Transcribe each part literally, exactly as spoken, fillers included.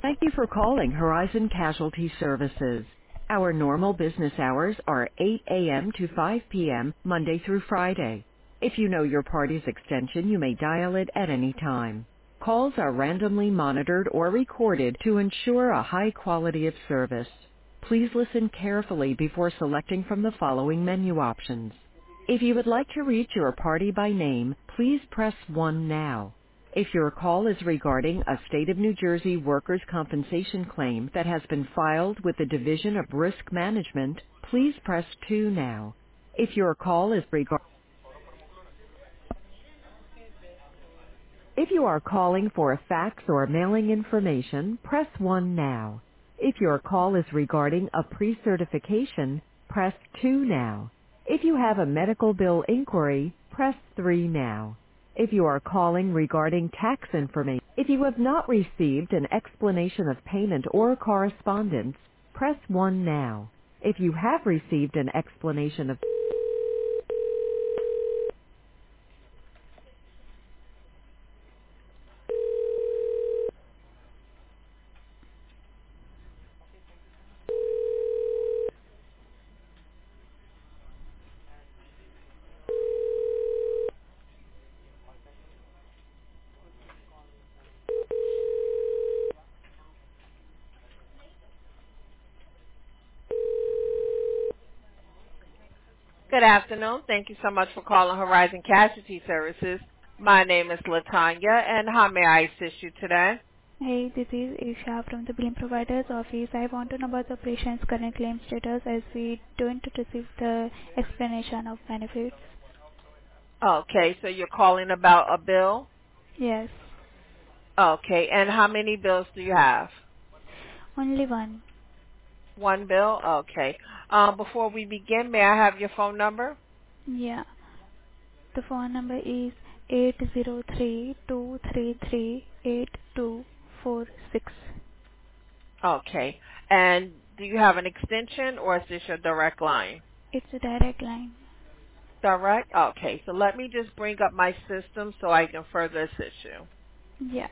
Thank you for calling Horizon Casualty Services. Our normal business hours are eight a.m. to five p.m. Monday through Friday. If you know your party's extension, you may dial it at any time. Calls are randomly monitored or recorded to ensure a high quality of service. Please listen carefully before selecting from the following menu options. If you would like to reach your party by name, please press one now. If your call is regarding a state of New Jersey workers' compensation claim that has been filed with the Division of Risk Management, please press two now. If your call is regarding If you are calling for a fax or mailing information, press one now. If your call is regarding a pre-certification, press two now. If you have a medical bill inquiry, press three now. If you are calling regarding tax information, if you have not received an explanation of payment or correspondence, press one now. If you have received an explanation of Good afternoon. Thank you so much for calling Horizon Casualty Services. My name is Latanya, and how may I assist you today? Hey, this is Isha from the billing provider's office. I want to know about the patient's current claim status as we don't receive the explanation of benefits. Okay, so you're calling about a bill? Yes, Okay, and how many bills do you have? only one. One bill? Okay. Um, before we begin, may I have your phone number? Yeah, the phone number is eight zero three two three three eight two four six. Okay. And do you have an extension or is this your direct line? It's a direct line. Direct? Okay, so let me just bring up my system so I can further assist you. Yeah,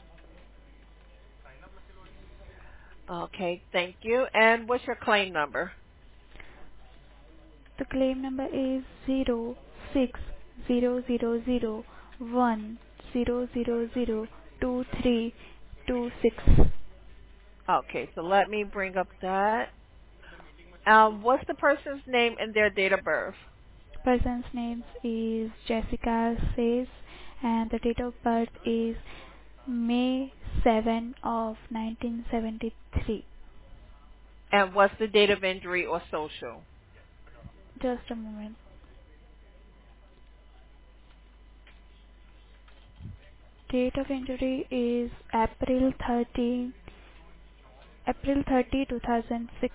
Okay, thank you. And what's your claim number? the claim number is zero six zero zero zero one zero zero zero two three two six. Okay, so let me bring up that. Um, what's the person's name and their date of birth? Person's name is Jessica Says and the date of birth is May seventh of nineteen seventy-three. And what's the date of injury or social? Just a moment. Date of injury is April thirteenth, April thirtieth, two thousand six.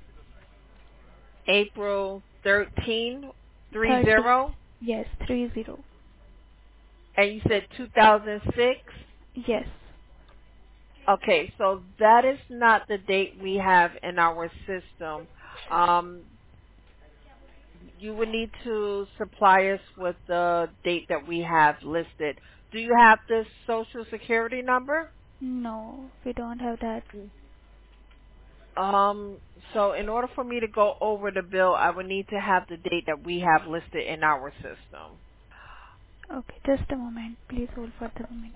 April thirteenth, three thirty. zero, Yes, three zero. and you said two thousand six? Yes. Okay, so that is not the date we have in our system. Um, you would need to supply us with the date that we have listed. Do you have the social security number? No, we don't have that. Um, so in order for me to go over the bill, I would need to have the date that we have listed in our system. Okay, just a moment. Please hold for the moment.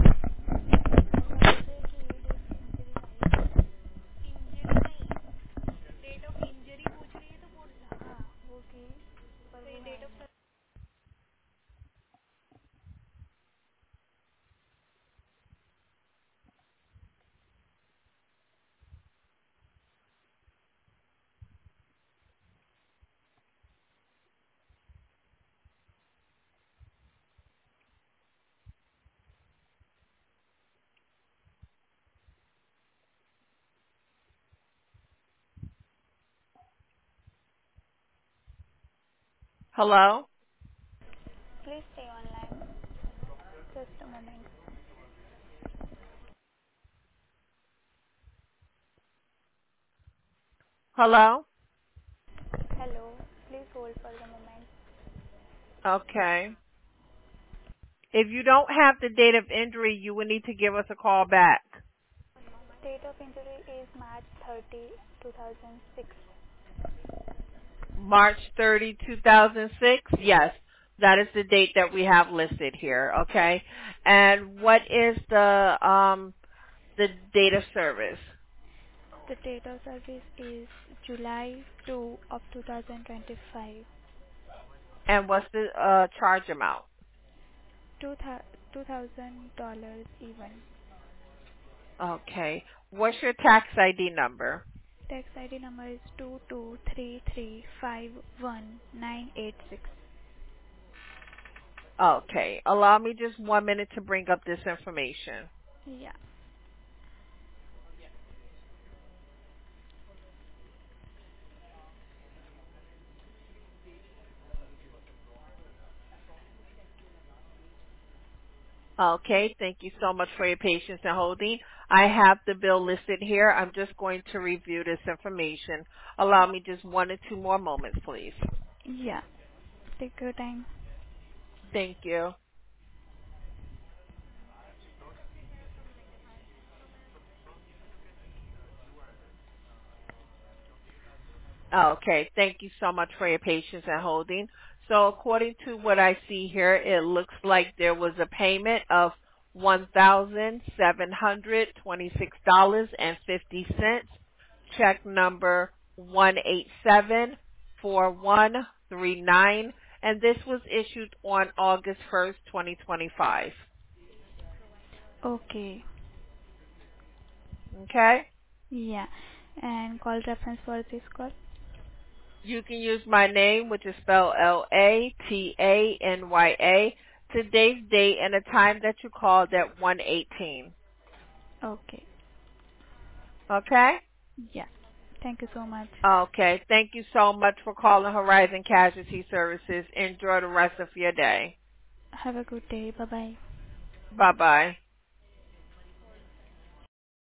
Hello? Please stay online. Just a moment. Hello? Hello. Please hold for the moment. Okay. If you don't have the date of injury, you would need to give us a call back. date of injury is March thirtieth, two thousand six. March thirtieth, two thousand six? Yes. That is the date that we have listed here, okay? And what is the um the date of service? The date of service is July second of two thousand twenty-five. And what's the uh charge amount? Two thousand dollars even. Okay. What's your tax I D number? Tax I D number is two two three three five one nine eight six. Okay. Allow me just one minute to bring up this information. Yeah. Okay, thank you so much for your patience and holding. I have the bill listed here. I'm just going to review this information. Allow me just one or two more moments, please. Yeah. Take your time. Thank you. Okay, thank you so much for your patience and holding. So according to what I see here, it looks like there was a payment of one thousand seven hundred twenty-six dollars and fifty cents. Check number one eight seven four one three nine, and this was issued on August first, twenty twenty-five. Okay. Okay? Yeah. And call reference for this call? You can use my name, which is spelled L A T A N Y A, today's date and the time that you called at one eighteen. Okay. Okay? Yeah. Thank you so much. Okay. Thank you so much for calling Horizon Casualty Services. Enjoy the rest of your day. Have a good day. Bye-bye. Bye-bye.